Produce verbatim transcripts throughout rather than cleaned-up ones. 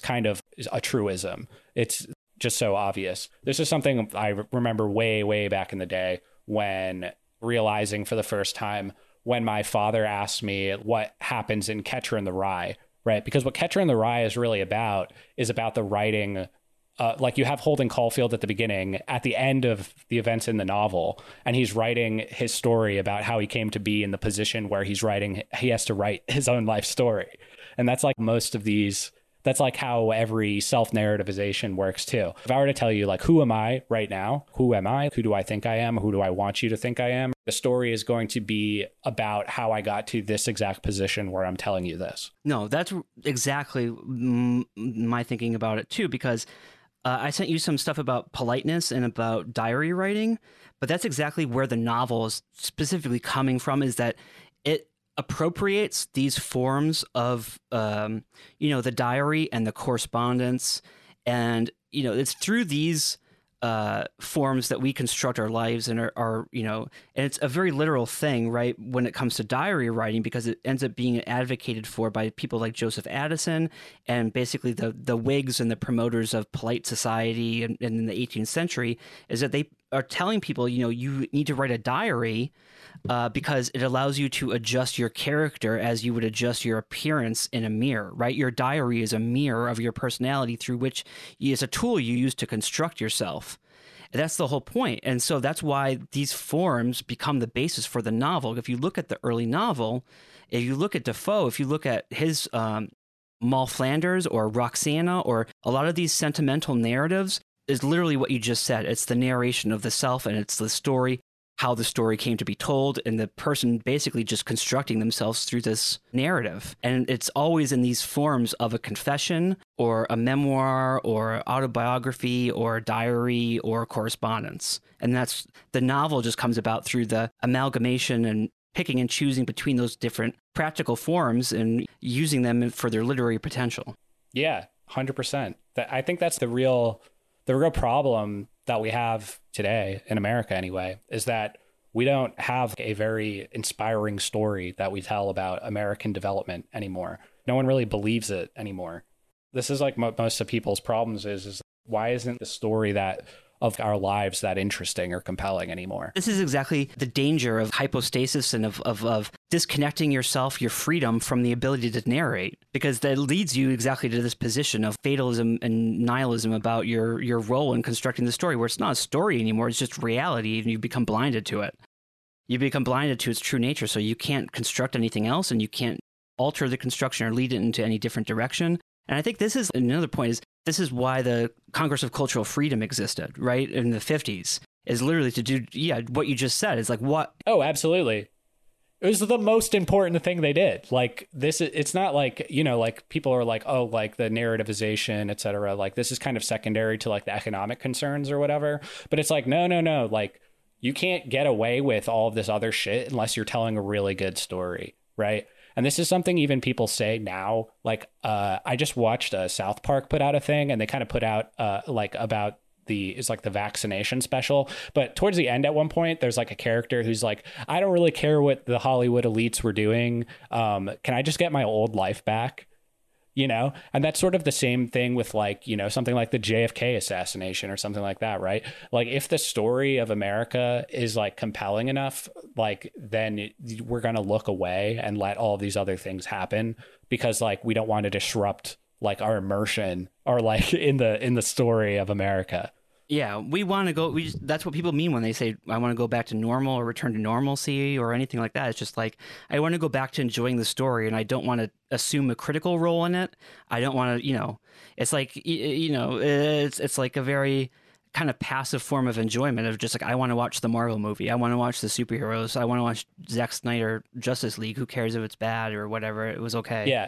kind of a truism. It's just so obvious. This is something I remember way, way back in the day when realizing for the first time when my father asked me what happens in Catcher in the Rye, right? Because what Catcher in the Rye is really about is about the writing. Uh, like you have Holden Caulfield at the beginning, at the end of the events in the novel, and he's writing his story about how he came to be in the position where he's writing, he has to write his own life story. And that's like most of these, that's like how every self-narrativization works too. If I were to tell you like, who am I right now? Who am I? Who do I think I am? Who do I want you to think I am? The story is going to be about how I got to this exact position where I'm telling you this. No, that's exactly m- my thinking about it too, because Uh, I sent you some stuff about politeness and about diary writing, but that's exactly where the novel is specifically coming from, is that it appropriates these forms of, um, you know, the diary and the correspondence. And, you know, it's through these uh, forms that we construct our lives and our, our, you know, and it's a very literal thing, right, when it comes to diary writing, because it ends up being advocated for by people like Joseph Addison and basically the, the Whigs and the promoters of polite society in, in the eighteenth century, is that they are telling people, you know, you need to write a diary uh, because it allows you to adjust your character as you would adjust your appearance in a mirror, right? Your diary is a mirror of your personality through which is a tool you use to construct yourself. And that's the whole point. And so that's why these forms become the basis for the novel. If you look at the early novel, if you look at Defoe, if you look at his um, Moll Flanders or Roxana, or a lot of these sentimental narratives, is literally what you just said. It's the narration of the self, and it's the story, how the story came to be told, and the person basically just constructing themselves through this narrative. And it's always in these forms of a confession or a memoir or autobiography or diary or correspondence. And that's, the novel just comes about through the amalgamation and picking and choosing between those different practical forms and using them for their literary potential. Yeah, one hundred percent. I think that's the real the real problem that we have today in America anyway, is that we don't have a very inspiring story that we tell about American development anymore. No one really believes it anymore. This is like mo- most of people's problems is, is why isn't the story that of our lives that interesting or compelling anymore? This is exactly the danger of hypostasis and of, of, of disconnecting yourself, your freedom, from the ability to narrate, because that leads you exactly to this position of fatalism and nihilism about your, your role in constructing the story, where it's not a story anymore, it's just reality, and you become blinded to it. You become blinded to its true nature, so you can't construct anything else, and you can't alter the construction or lead it into any different direction. And I think this is another point, is this is why the Congress of Cultural Freedom existed, right, in the fifties, is literally to do, yeah, what you just said. Is like, what? Oh, absolutely. It was the most important thing they did. Like, this, it's not like, you know, like people are like, oh, like the narrativization, et cetera. Like, this is kind of secondary to like the economic concerns or whatever. But it's like, no, no, no. Like, you can't get away with all of this other shit unless you're telling a really good story, right? And this is something even people say now. Like, uh, I just watched uh, South Park put out a thing, and they kind of put out uh, like about the, it's like the vaccination special. But towards the end, at one point, there's like a character who's like, I don't really care what the Hollywood elites were doing. Um, can I just get my old life back? You know, and that's sort of the same thing with like, you know, something like the J F K assassination or something like that, right? Like, if the story of America is like compelling enough, like, then we're going to look away and let all of these other things happen, because like we don't want to disrupt like our immersion or like in the in the story of America. Yeah, we want to go. We just, that's what people mean when they say, I want to go back to normal or return to normalcy or anything like that. It's just like, I want to go back to enjoying the story, and I don't want to assume a critical role in it. I don't want to, you know, it's like, you know, it's it's like a very kind of passive form of enjoyment of just like, I want to watch the Marvel movie. I want to watch the superheroes. I want to watch Zack Snyder Justice League. Who cares if it's bad or whatever? It was okay. Yeah.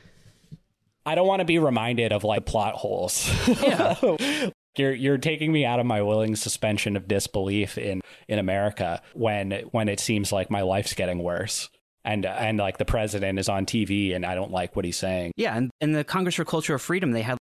I don't want to be reminded of like plot holes. Yeah. You're you're taking me out of my willing suspension of disbelief in, in America when when it seems like my life's getting worse, and and like the president is on T V and I don't like what he's saying. Yeah, and in the Congress for Cultural Freedom, they had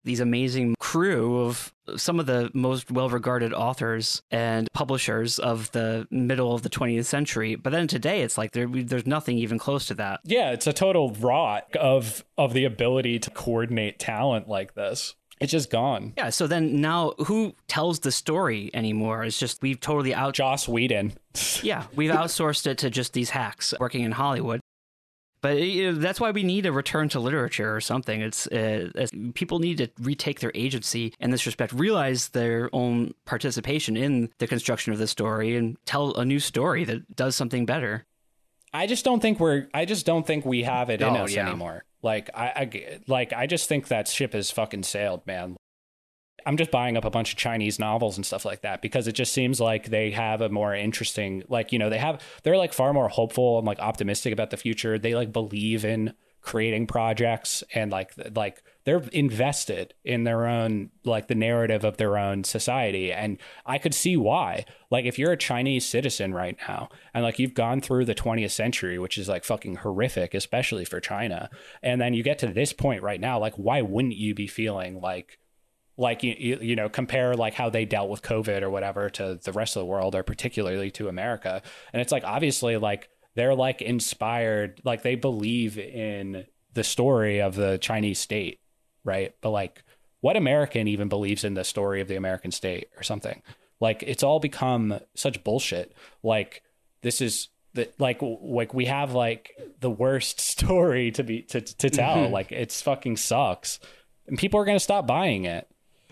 these amazing crew of some of the most well-regarded authors and publishers of the middle of the twentieth century. But then today, it's like there, there's nothing even close to that. Yeah, it's a total rot of of the ability to coordinate talent like this. It's just gone. Yeah, so then now who tells the story anymore? It's just we've totally out... Joss Whedon. Yeah, we've outsourced it to just these hacks working in Hollywood. But you know, that's why we need a return to literature or something. It's, uh, it's people need to retake their agency in this respect, realize their own participation in the construction of the story, and tell a new story that does something better. I just don't think we're. I just don't think we have it in Oh, us yeah. anymore. Like I, I, like I just think that ship has fucking sailed, man. I'm just buying up a bunch of Chinese novels and stuff like that because it just seems like they have a more interesting, like, you know, they have, they're like far more hopeful and like optimistic about the future. They like believe in creating projects and like, like they're invested in their own, like the narrative of their own society. And I could see why. Like if you're a Chinese citizen right now and like you've gone through the twentieth century, which is like fucking horrific, especially for China. And then you get to this point right now, like why wouldn't you be feeling like, like, you, you know, compare like how they dealt with COVID or whatever to the rest of the world or particularly to America. And it's like, obviously, like they're like inspired, like they believe in the story of the Chinese state. Right. But like what American even believes in the story of the American state or something? Like it's all become such bullshit. Like this is that like like we have like the worst story to be to, to tell. Mm-hmm. Like it's fucking sucks and people are going to stop buying it.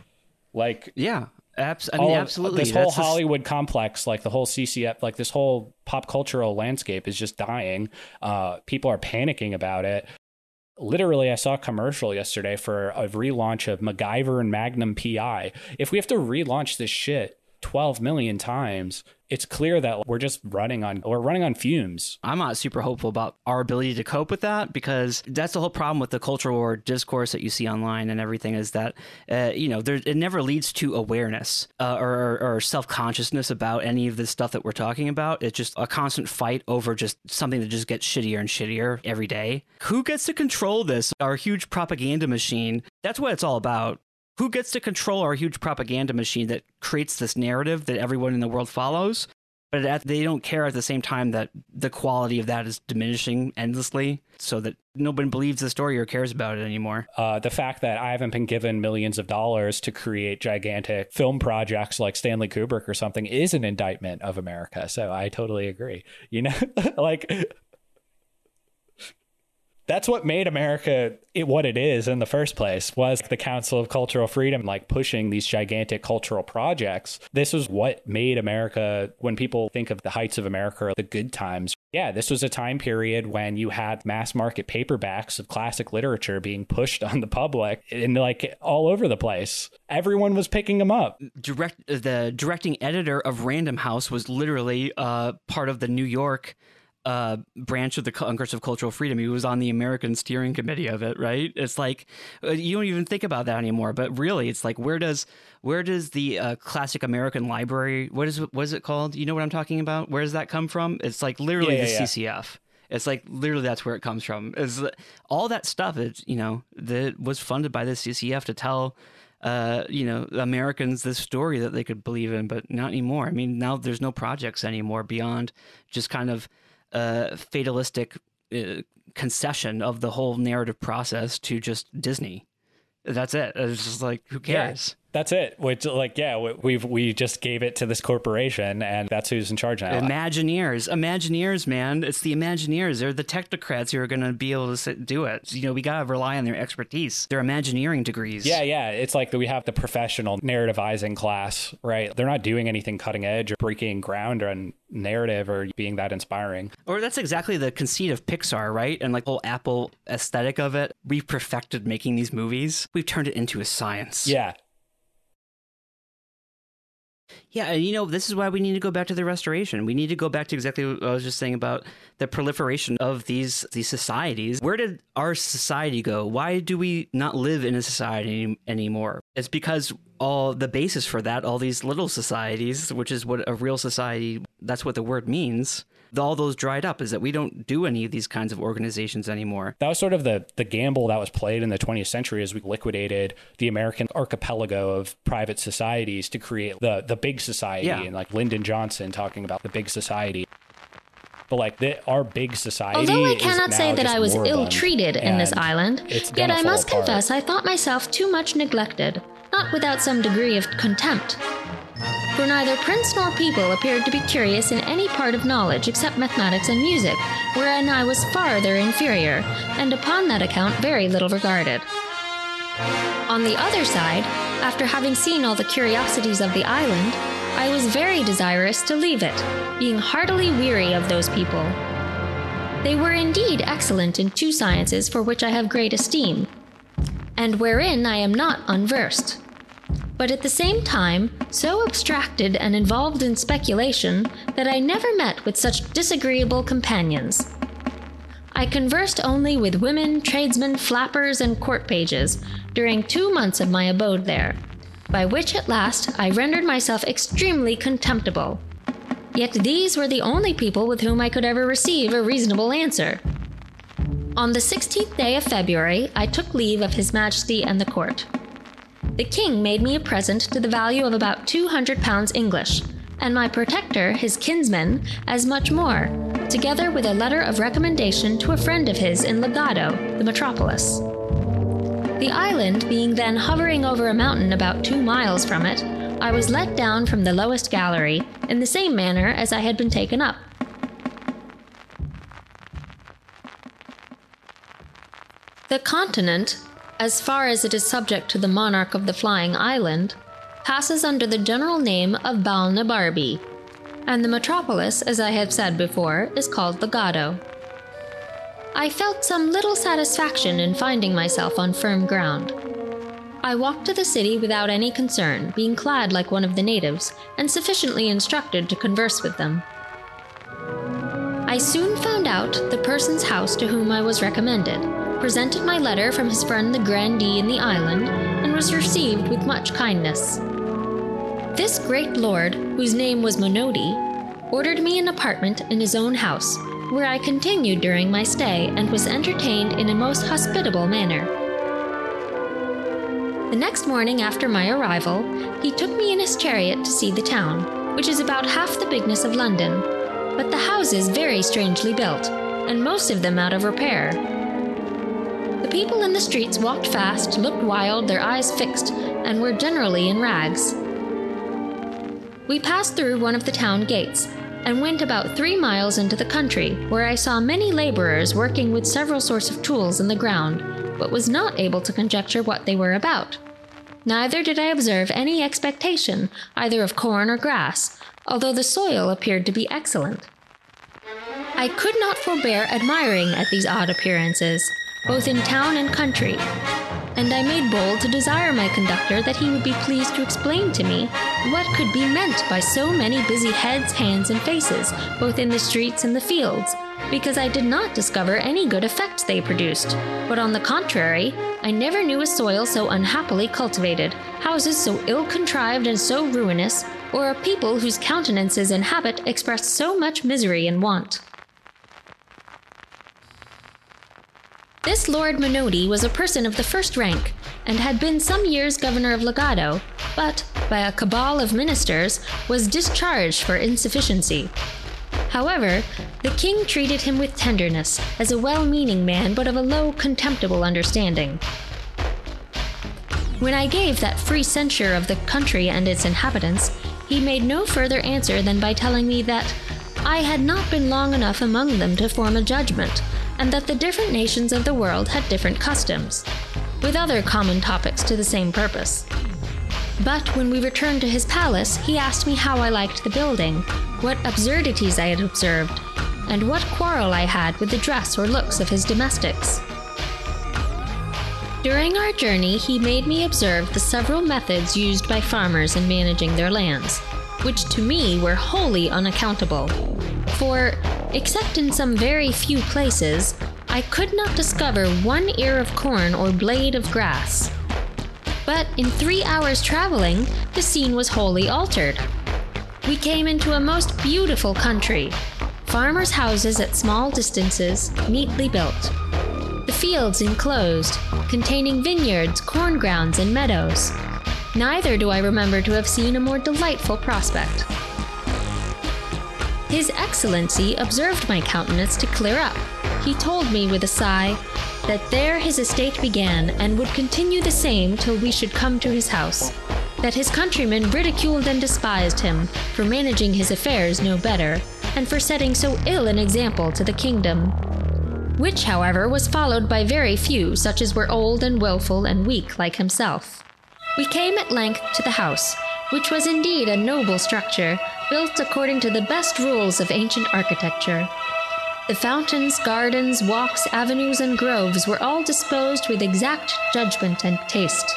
Like, yeah, abs- I mean, all, absolutely. This whole That's Hollywood the... complex, like the whole C C F, like this whole pop cultural landscape is just dying. Uh, people are panicking about it. Literally, I saw a commercial yesterday for a relaunch of MacGyver and Magnum P I. If we have to relaunch this shit twelve million times, it's clear that we're just running on we're running on fumes. I'm not super hopeful about our ability to cope with that because that's the whole problem with the cultural war discourse that you see online and everything is that, uh, you know, there, it never leads to awareness uh, or, or self-consciousness about any of the stuff that we're talking about. It's just a constant fight over just something that just gets shittier and shittier every day. Who gets to control this? Our huge propaganda machine. That's what it's all about. Who gets to control our huge propaganda machine that creates this narrative that everyone in the world follows? But at, they don't care at the same time that the quality of that is diminishing endlessly so that nobody believes the story or cares about it anymore. Uh, the fact that I haven't been given millions of dollars to create gigantic film projects like Stanley Kubrick or something is an indictment of America. So I totally agree. You know, like... That's what made America it, what it is in the first place, was the Council of Cultural Freedom, like pushing these gigantic cultural projects. This was what made America, when people think of the heights of America, the good times. Yeah, this was a time period when you had mass market paperbacks of classic literature being pushed on the public and like all over the place. Everyone was picking them up. Direct, the directing editor of Random House was literally uh, part of the New York uh branch of the Congress of Cultural Freedom. He was on the American steering committee of it, right? It's like uh, you don't even think about that anymore, but really it's like where does where does the uh, classic American library, what is what is it called? You know what I'm talking about? Where does that come from? It's like literally yeah, the yeah, yeah. C C F. It's like literally that's where it comes from. Is all that stuff is, you know, that was funded by the C C F to tell uh you know, Americans this story that they could believe in, but not anymore. I mean, now there's no projects anymore beyond just kind of uh, fatalistic uh, concession of the whole narrative process to just Disney. That's it. It's just like, who cares? Yeah, that's it. Which, like, yeah, we've we just gave it to this corporation, and that's who's in charge now. Imagineers, Imagineers, man. It's the Imagineers. They're the technocrats who are going to be able to sit, do it. You know, we got to rely on their expertise. Their Imagineering degrees. Yeah, yeah. It's like we have the professional narrativizing class, right? They're not doing anything cutting edge or breaking ground on narrative or being that inspiring. Or that's exactly the conceit of Pixar, right? And like the whole Apple aesthetic of it. We've perfected making these movies. We've turned it into a science. Yeah. Yeah, and you know, this is why we need to go back to the restoration. We need to go back to exactly what I was just saying about the proliferation of these these societies. Where did our society go? Why do we not live in a society any, anymore? It's because all the basis for that, all these little societies, which is what a real society, that's what the word means, all those dried up, is that we don't do any of these kinds of organizations anymore. That was sort of the the gamble that was played in the twentieth century as we liquidated the American archipelago of private societies to create the the big society. Yeah. And like Lyndon Johnson talking about the big society. But like the, our big society. Although I is cannot now say that just I was moribund, ill-treated in this and island, it's yet gonna I fall must apart. confess I thought myself too much neglected, not without some degree of contempt. For neither prince nor people appeared to be curious in any part of knowledge except mathematics and music, wherein I was farther inferior, and upon that account very little regarded. On the other side, after having seen all the curiosities of the island, I was very desirous to leave it, being heartily weary of those people. They were indeed excellent in two sciences for which I have great esteem, and wherein I am not unversed, but at the same time so abstracted and involved in speculation that I never met with such disagreeable companions. I conversed only with women, tradesmen, flappers, and court pages during two months of my abode there, by which at last I rendered myself extremely contemptible. Yet these were the only people with whom I could ever receive a reasonable answer. On the sixteenth day of February, I took leave of His Majesty and the court. The king made me a present to the value of about two hundred pounds English, and my protector, his kinsman, as much more, together with a letter of recommendation to a friend of his in Lagado, the metropolis. The island being then hovering over a mountain about two miles from it, I was let down from the lowest gallery, in the same manner as I had been taken up. The continent, as far as it is subject to the monarch of the flying island, passes under the general name of Balnibarbi, and the metropolis, as I have said before, is called Lagado. I felt some little satisfaction in finding myself on firm ground. I walked to the city without any concern, being clad like one of the natives, and sufficiently instructed to converse with them. I soon found out the person's house to whom I was recommended, presented my letter from his friend the grandee in the island, and was received with much kindness. This great lord, whose name was Monodi, ordered me an apartment in his own house, where I continued during my stay and was entertained in a most hospitable manner. The next morning after my arrival, he took me in his chariot to see the town, which is about half the bigness of London, but the houses very strangely built, and most of them out of repair. The people in the streets walked fast, looked wild, their eyes fixed, and were generally in rags. We passed through one of the town gates, and went about three miles into the country, where I saw many laborers working with several sorts of tools in the ground, but was not able to conjecture what they were about. Neither did I observe any expectation, either of corn or grass, although the soil appeared to be excellent. I could not forbear admiring at these odd appearances, both in town and country, and I made bold to desire my conductor that he would be pleased to explain to me what could be meant by so many busy heads, hands, and faces, both in the streets and the fields, because I did not discover any good effects they produced, but on the contrary, I never knew a soil so unhappily cultivated, houses so ill-contrived and so ruinous, or a people whose countenances and habit expressed so much misery and want. This Lord Monodi was a person of the first rank, and had been some years governor of Lagado, but, by a cabal of ministers, was discharged for insufficiency. However, the king treated him with tenderness, as a well-meaning man but of a low, contemptible understanding. When I gave that free censure of the country and its inhabitants, he made no further answer than by telling me that I had not been long enough among them to form a judgment, and that the different nations of the world had different customs, with other common topics to the same purpose. But when we returned to his palace, he asked me how I liked the building, what absurdities I had observed, and what quarrel I had with the dress or looks of his domestics. During our journey, he made me observe the several methods used by farmers in managing their lands, which to me were wholly unaccountable, for, except in some very few places, I could not discover one ear of corn or blade of grass. But in three hours' traveling, the scene was wholly altered. We came into a most beautiful country, farmers' houses at small distances, neatly built. The fields enclosed, containing vineyards, corn grounds, and meadows. Neither do I remember to have seen a more delightful prospect. His Excellency observed my countenance to clear up. He told me with a sigh that there his estate began and would continue the same till we should come to his house, that his countrymen ridiculed and despised him for managing his affairs no better, and for setting so ill an example to the kingdom, which, however, was followed by very few, such as were old and wilful and weak like himself. We came at length to the house, which was indeed a noble structure, built according to the best rules of ancient architecture. The fountains, gardens, walks, avenues, and groves were all disposed with exact judgment and taste.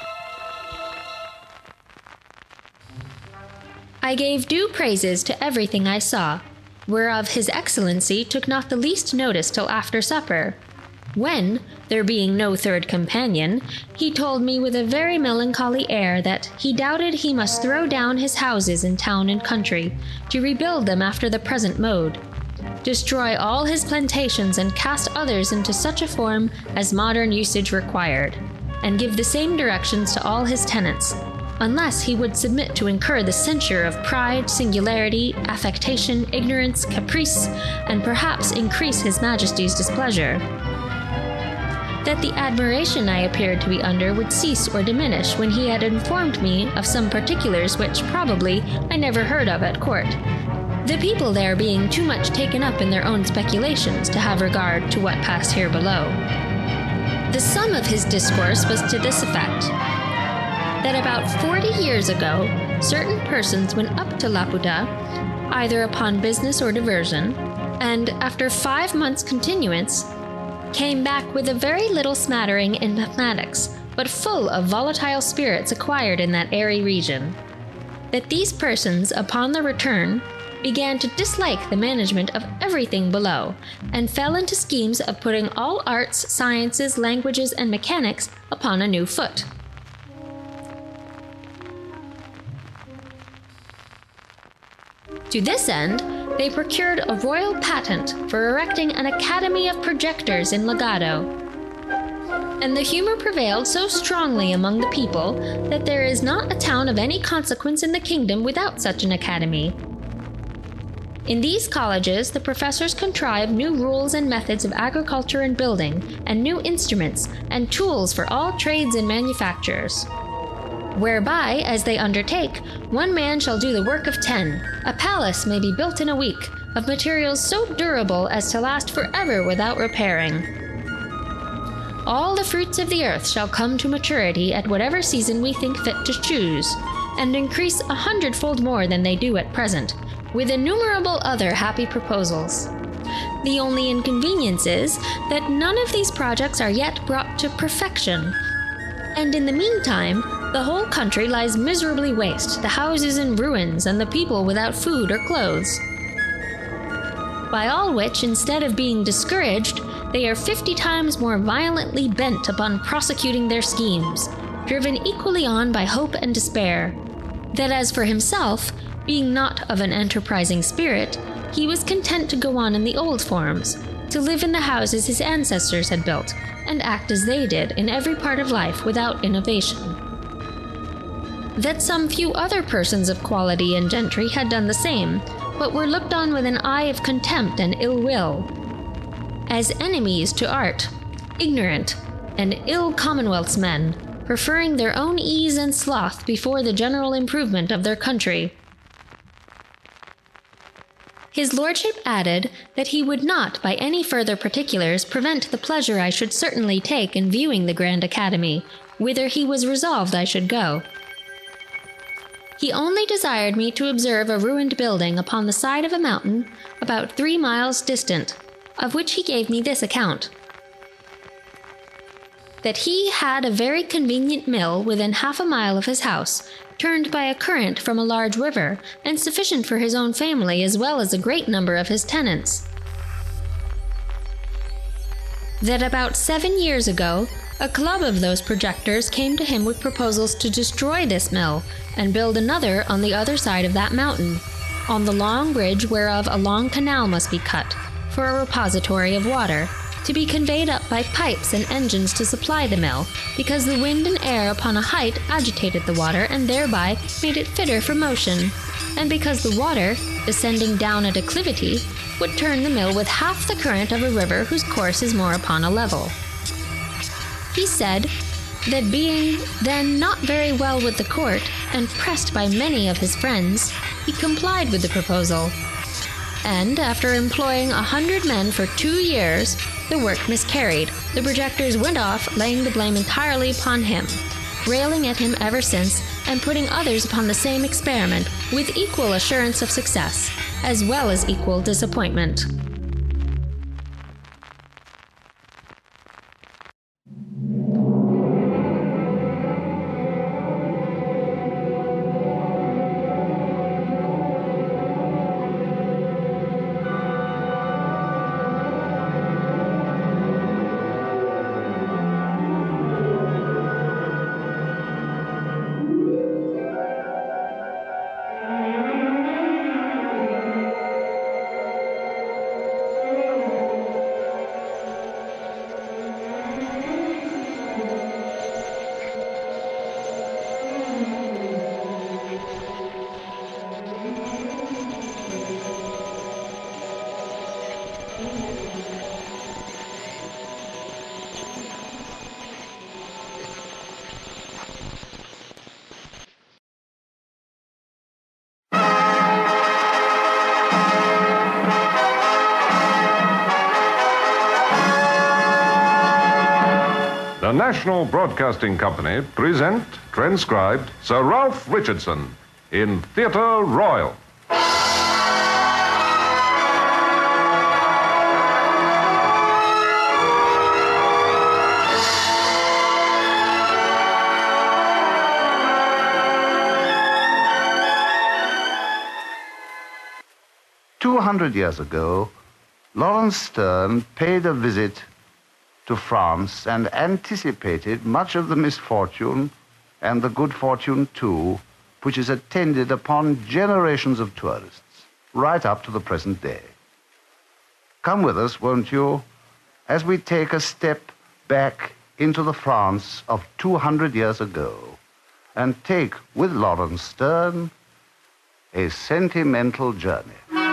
I gave due praises to everything I saw, whereof his Excellency took not the least notice till after supper, when, there being no third companion, he told me with a very melancholy air that he doubted he must throw down his houses in town and country, to rebuild them after the present mode, destroy all his plantations and cast others into such a form as modern usage required, and give the same directions to all his tenants, unless he would submit to incur the censure of pride, singularity, affectation, ignorance, caprice, and perhaps increase his Majesty's displeasure. That the admiration I appeared to be under would cease or diminish when he had informed me of some particulars which, probably, I never heard of at court, the people there being too much taken up in their own speculations to have regard to what passed here below. The sum of his discourse was to this effect: that about forty years ago, certain persons went up to Laputa, either upon business or diversion, and, after five months' continuance, came back with a very little smattering in mathematics, but full of volatile spirits acquired in that airy region. That these persons, upon their return, began to dislike the management of everything below, and fell into schemes of putting all arts, sciences, languages, and mechanics upon a new foot. To this end, they procured a royal patent for erecting an academy of projectors in Legado. And the humor prevailed so strongly among the people that there is not a town of any consequence in the kingdom without such an academy. In these colleges, the professors contrive new rules and methods of agriculture and building, and new instruments and tools for all trades and manufactures, whereby, as they undertake, one man shall do the work of ten. A palace may be built in a week, of materials so durable as to last forever without repairing. All the fruits of the earth shall come to maturity at whatever season we think fit to choose, and increase a hundredfold more than they do at present, with innumerable other happy proposals. The only inconvenience is that none of these projects are yet brought to perfection, and in the meantime, the whole country lies miserably waste, the houses in ruins, and the people without food or clothes. By all which, instead of being discouraged, they are fifty times more violently bent upon prosecuting their schemes, driven equally on by hope and despair. That as for himself, being not of an enterprising spirit, he was content to go on in the old forms, to live in the houses his ancestors had built, and act as they did in every part of life without innovation. That some few other persons of quality and gentry had done the same, but were looked on with an eye of contempt and ill will, as enemies to art, ignorant, and ill commonwealth's men, preferring their own ease and sloth before the general improvement of their country. His lordship added that he would not, by any further particulars, prevent the pleasure I should certainly take in viewing the Grand Academy, whither he was resolved I should go. He only desired me to observe a ruined building upon the side of a mountain about three miles distant, of which he gave me this account: that he had a very convenient mill within half a mile of his house, turned by a current from a large river, and sufficient for his own family as well as a great number of his tenants. That about seven years ago, a club of those projectors came to him with proposals to destroy this mill and build another on the other side of that mountain, on the long bridge whereof a long canal must be cut, for a repository of water, to be conveyed up by pipes and engines to supply the mill, because the wind and air upon a height agitated the water, and thereby made it fitter for motion, and because the water, descending down a declivity, would turn the mill with half the current of a river whose course is more upon a level. He said that being then not very well with the court, and pressed by many of his friends, he complied with the proposal, and after employing a hundred men for two years, the work miscarried. The projectors went off, laying the blame entirely upon him, railing at him ever since, and putting others upon the same experiment, with equal assurance of success, as well as equal disappointment. The National Broadcasting Company present, transcribed, Sir Ralph Richardson in Theatre Royal. Two hundred years ago, Laurence Sterne paid a visit to France and anticipated much of the misfortune and the good fortune, too, which is attended upon generations of tourists, right up to the present day. Come with us, won't you, as we take a step back into the France of two hundred years ago and take, with Laurence Sterne, a sentimental journey.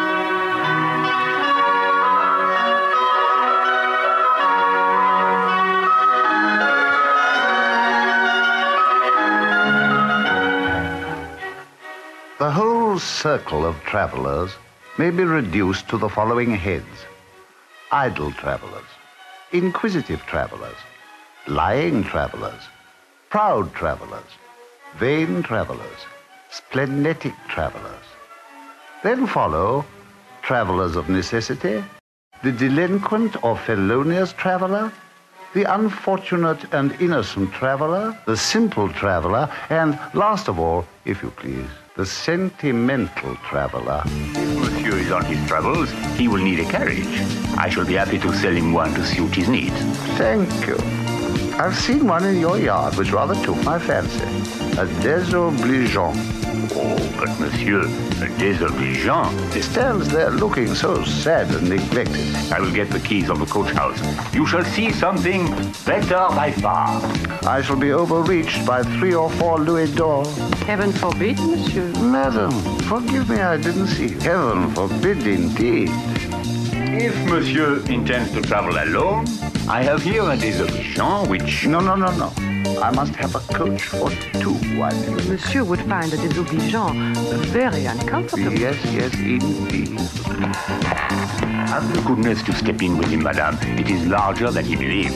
The whole circle of travelers may be reduced to the following heads: idle travelers, inquisitive travelers, lying travelers, proud travelers, vain travelers, splenetic travelers. Then follow travelers of necessity, the delinquent or felonious traveler, the unfortunate and innocent traveler, the simple traveler, and last of all, if you please, the sentimental traveler. If Monsieur is on his travels, he will need a carriage. I shall be happy to sell him one to suit his needs. Thank you. I've seen one in your yard which rather took my fancy. A désobligeant. Oh, but Monsieur, a désobligeant. He stands there looking so sad and neglected. I will get the keys of the coach house. You shall see something better by far. I shall be overreached by three or four louis d'or. Heaven forbid, monsieur. Madam, forgive me, I didn't see you. Heaven forbid, indeed. If Monsieur intends to travel alone, I have here a désobligeant which... No, no, no, no. I must have a coach for two, wife. Monsieur would find the désobligeant very uncomfortable. Yes, yes, indeed. Have the goodness to step in with him, madame. It is larger than he believes.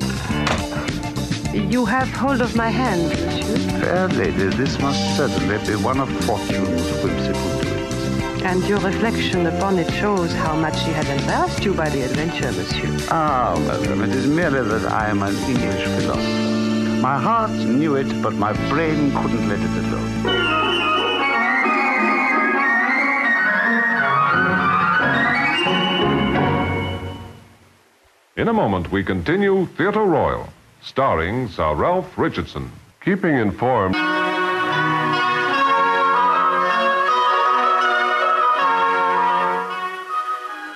You have hold of my hand, monsieur. Fair lady, this must certainly be one of Fortune's whimsical doings. And your reflection upon it shows how much she has embarrassed you by the adventure, monsieur. Ah, madam, it is merely that I am an English philosopher. My heart knew it, but my brain couldn't let it alone. In a moment, we continue Theatre Royal, starring Sir Ralph Richardson. Keeping informed...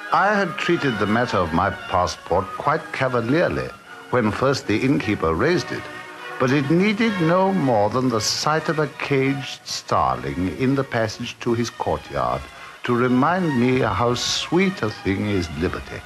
I had treated the matter of my passport quite cavalierly when first the innkeeper raised it, but it needed no more than the sight of a caged starling in the passage to his courtyard to remind me how sweet a thing is liberty.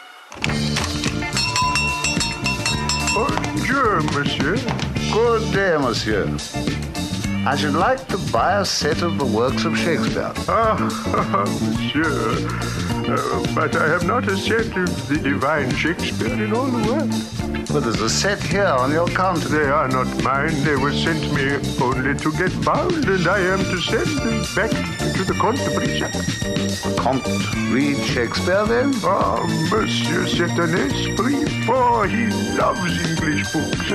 Bonjour, monsieur. Good day, monsieur. I should like to buy a set of the works of Shakespeare. Ah, monsieur. Uh, but I have not a set of the divine Shakespeare in all the world. But there's a set here on your counter. They are not mine. They were sent me only to get bound, and I am to send them back to the Comte de Brissac. The Comte read Shakespeare, then? Ah, monsieur, c'est un esprit, for he loves English books.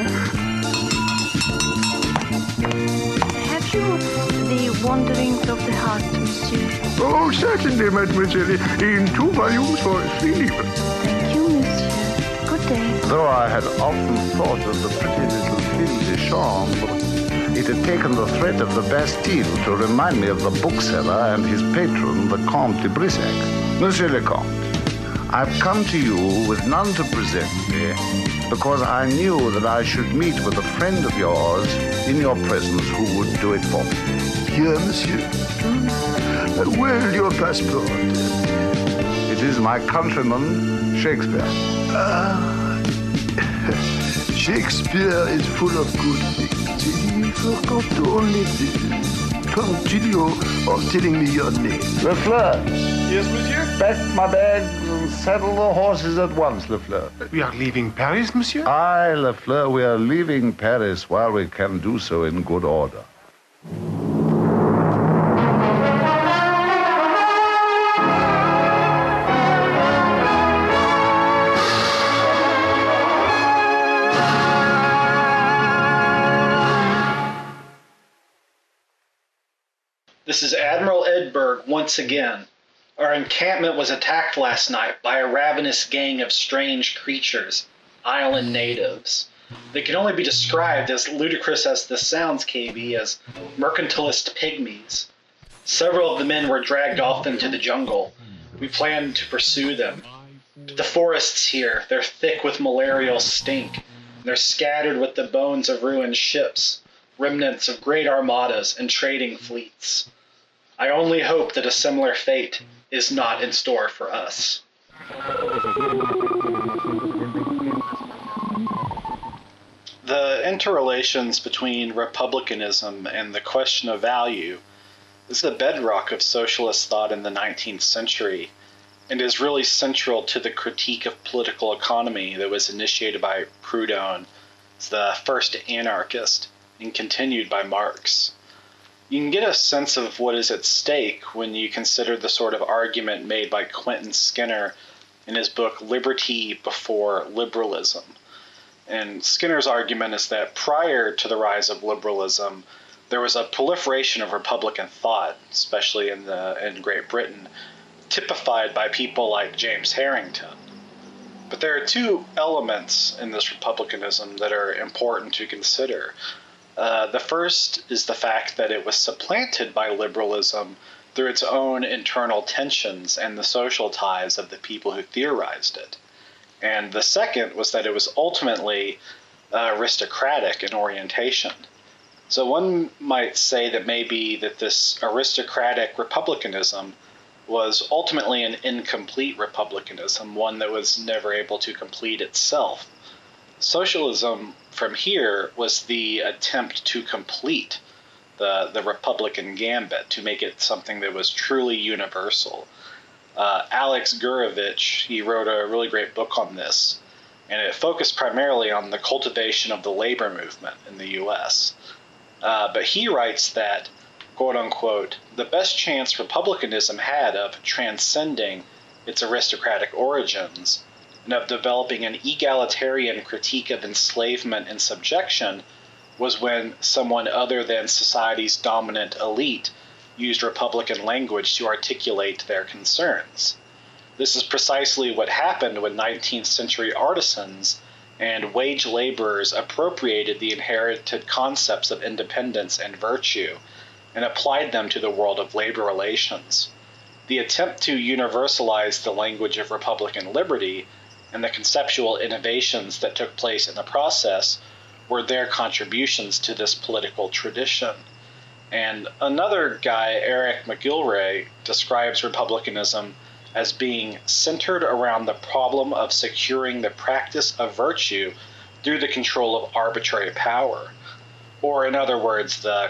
Have you the Wanderings of the Heart, monsieur? Oh, certainly, mademoiselle, in two volumes for three livres. Thank you, monsieur. Good day. Though I had often thought of the pretty little fille de chambre, it had taken the threat of the Bastille to remind me of the bookseller and his patron, the Comte de Brissac. Monsieur le Comte, I've come to you with none to present me, because I knew that I should meet with a friend of yours in your presence who would do it for me. Here, monsieur. Uh, well, your passport. It is my countryman, Shakespeare. Ah, Shakespeare is full of good things. He forgot to only continue of telling me your name. Lefleur. Yes, monsieur? Pack my bags and saddle the horses at once, Lefleur. We are leaving Paris, monsieur? Aye, Lefleur, we are leaving Paris while we can do so in good order. This is Admiral Edberg once again. Our encampment was attacked last night by a ravenous gang of strange creatures, island natives. They can only be described, as ludicrous as this sounds, K B, as mercantilist pygmies. Several of the men were dragged off into the jungle. We planned to pursue them. But the forests here, they're thick with malarial stink. They're scattered with the bones of ruined ships, remnants of great armadas and trading fleets. I only hope that a similar fate is not in store for us. The interrelations between republicanism and the question of value is the bedrock of socialist thought in the nineteenth century, and is really central to the critique of political economy that was initiated by Proudhon, the first anarchist, and continued by Marx. You can get a sense of what is at stake when you consider the sort of argument made by Quentin Skinner in his book Liberty Before Liberalism. And Skinner's argument is that prior to the rise of liberalism, there was a proliferation of Republican thought, especially in the in Great Britain, typified by people like James Harrington. But there are two elements in this republicanism that are important to consider. Uh, the first is the fact that it was supplanted by liberalism through its own internal tensions and the social ties of the people who theorized it. And the second was that it was ultimately uh, aristocratic in orientation. So one might say that maybe that this aristocratic republicanism was ultimately an incomplete republicanism, one that was never able to complete itself. Socialism from here was the attempt to complete the, the Republican gambit, to make it something that was truly universal. Uh, Alex Gurevich, he wrote a really great book on this, and it focused primarily on the cultivation of the labor movement in the U S. Uh, but he writes that, quote unquote, the best chance republicanism had of transcending its aristocratic origins and of developing an egalitarian critique of enslavement and subjection was when someone other than society's dominant elite used Republican language to articulate their concerns. This is precisely what happened when nineteenth century artisans and wage laborers appropriated the inherited concepts of independence and virtue and applied them to the world of labor relations. The attempt to universalize the language of Republican liberty and the conceptual innovations that took place in the process were their contributions to this political tradition. And another guy, Eric McGilwray, describes republicanism as being centered around the problem of securing the practice of virtue through the control of arbitrary power, or in other words, the